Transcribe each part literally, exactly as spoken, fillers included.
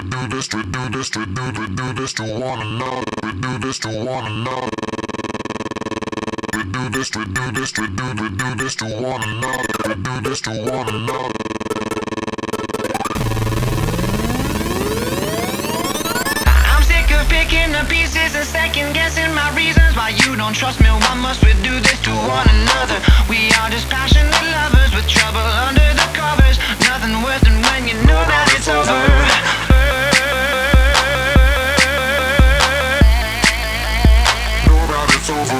do this, we do this, we do, we do this to one another. We do this to one another. We do this, we do this, we do, we do this to one another. We do this to one another. I'm sick of picking the pieces and second guessing my reasons why you don't trust me. Why must we do this to one another? We are just passionate lovers with trouble under the covers. Nothing worse than when you know that it's over. Know that it's over.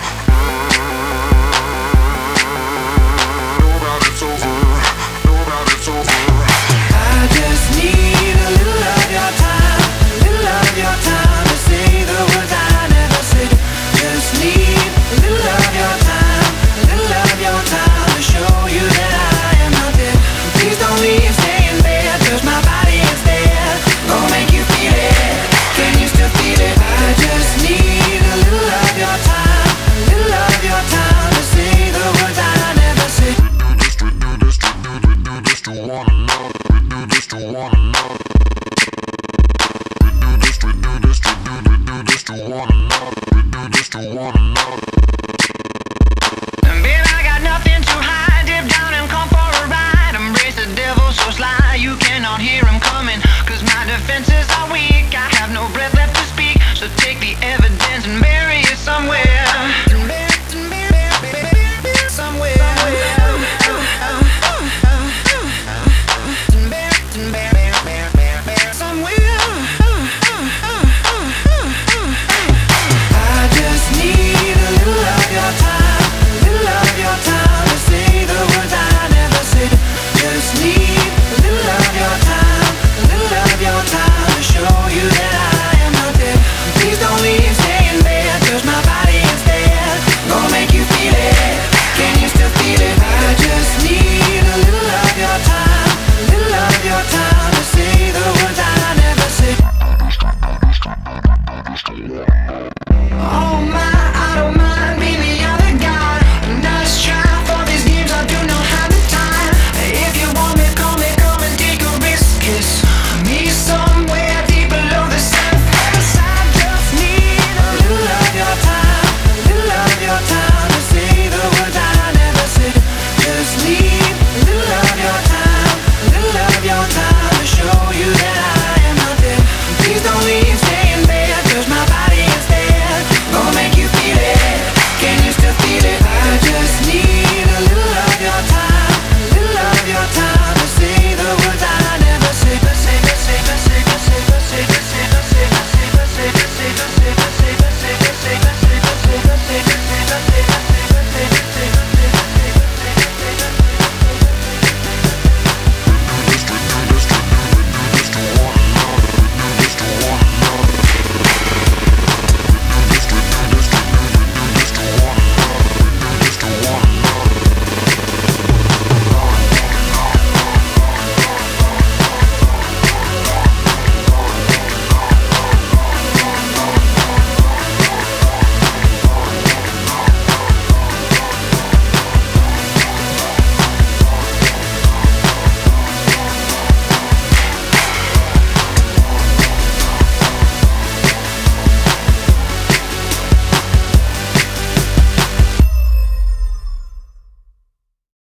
Know that it's over. Know that it's over. I just need a little of your time, a little of your time to say the words I never said. Just need a little of your time, a little of your time to show you that I am not dead. Please don't leave, stay in bed, 'cause my body is dead. Gonna make you feel it, can you still feel it? I just need a little of your time, a little of your time to say the words I never said. We do this, we do this, we do, we do this to one another. We do this to one another. We do this, we do this, we do, we do this to one another. We do this to one another.